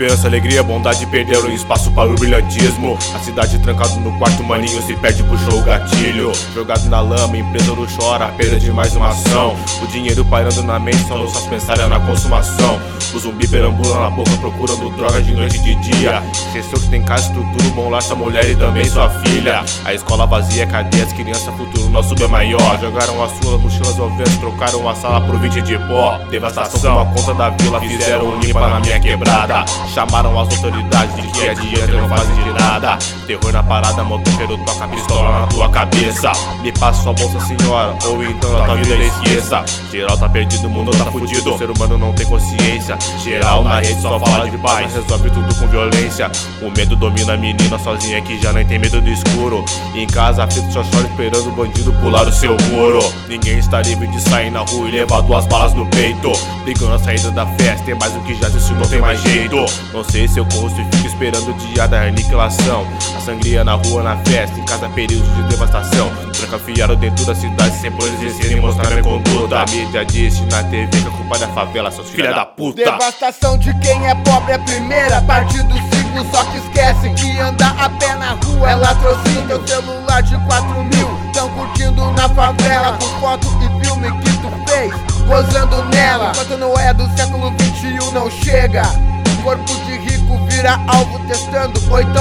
Esperança, alegria, bondade perderam espaço para o brilhantismo. A cidade trancado no quarto, maninho se perde, puxou o gatilho. Jogado na lama, empresa não chora, a perda de mais uma ação. O dinheiro pairando na mente, só nossas pensárias na consumação. O zumbi perambula na boca procurando droga de noite e de dia. Esqueceu que tem casa, estrutura, bom lar, sua mulher e também sua filha. A escola vazia, cadê as crianças? Futuro nosso bem maior. Jogaram as suas mochilas ao vento, trocaram a sala por 20 de pó. Devastação, a conta da vila, fizeram limpa na minha quebrada. Chamaram as autoridades de que adianta, não fazem de nada. Terror na parada, motoqueiro toca a pistola na tua cabeça. Me passa sua bolsa, senhora, ou então a tua vida esqueça. Geral tá perdido, o mundo tá fudido, o ser humano não tem consciência. Geral na rede só fala de paz, resolve tudo com violência. O medo domina a menina sozinha que já nem tem medo do escuro. Em casa aflito só chora esperando o bandido pular o seu muro. Ninguém está livre de sair na rua e levar 2 balas no peito. Brigando na saída da festa, tem mais do que já isso não tem mais jeito. Não sei se eu corro e fico esperando o dia da aniquilação. A sangria na rua, na festa, em casa períodos de devastação. Trancafiaram dentro da cidade sem por exercerem mostrar minha conduta. A mídia disse na TV que a culpa é da favela, seus filha da puta. Devastação de quem é pobre é primeira parte do ciclo, só que esquecem que andar a pé na rua é latrocínio. Teu celular de 4 mil, tão curtindo na favela, com foto e filme que tu fez, gozando nela. Enquanto não é do século 21 não chega. Corpo de rico vira alvo testando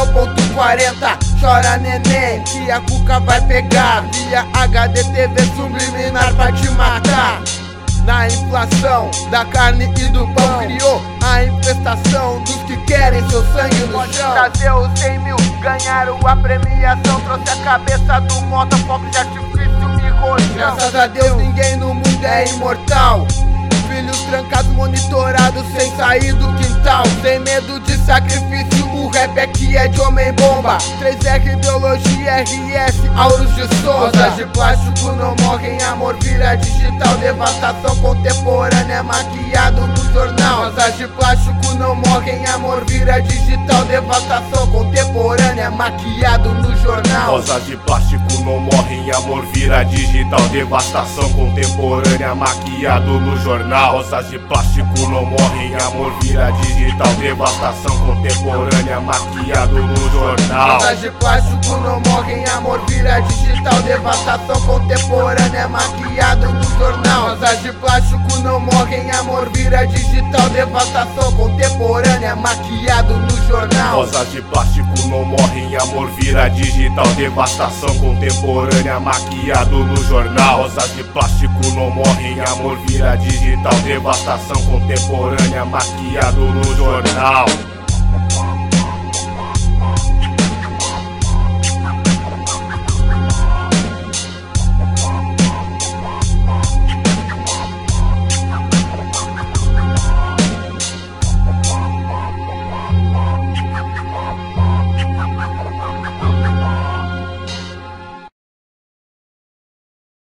8.40. Chora neném que a cuca vai pegar. Via HD TV subliminar pra te matar. Na inflação da carne e do pão criou a infestação dos que querem seu sangue no chão. Trazer os 100 mil, ganharam a premiação. Trouxe a cabeça do moto, fogo de artifício e rojão. Graças a Deus ninguém no mundo é imortal. Filhos trancados, monitorados, sem sair do quintal. Sem medo de sacrifício, o rap aqui é de homem bomba. 3R, ideologia, RS, auros de Souza. Rosas de plástico não morrem, amor vira digital. Devastação contemporânea, maquiado no jornal. Rosas de plástico não morrem, amor vira digital. Devastação contemporânea, maquiado no jornal. Rosas de plástico não morrem, amor vira digital. Devastação contemporânea, maquiado no jornal. Rosas de plástico não morrem, amor vira digital. Devastação contemporânea, maquiado no jornal. Rosas de plástico não morrem, amor vira digital. Devastação contemporânea, maquiado no jornal. Rosas de plástico não morrem, amor vira digital. Devastação contemporânea, maquiado no jornal. Rosas de plástico não morrem, amor vira digital. Devastação contemporânea, maquiado no jornal. Rosas de plástico não morrem, amor vira digital. Devastação contemporânea, maquiado no jornal.